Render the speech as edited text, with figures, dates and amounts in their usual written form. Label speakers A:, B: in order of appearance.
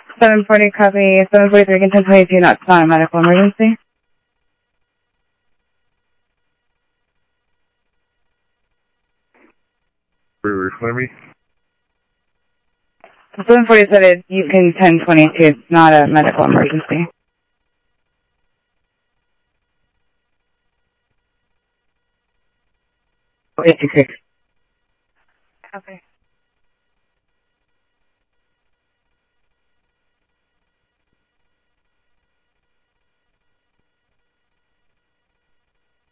A: 740 copy, 743 and 1022, not a medical emergency.
B: Reclaim me?
A: 740 said you can 1022, it's not a medical emergency. 826. Okay.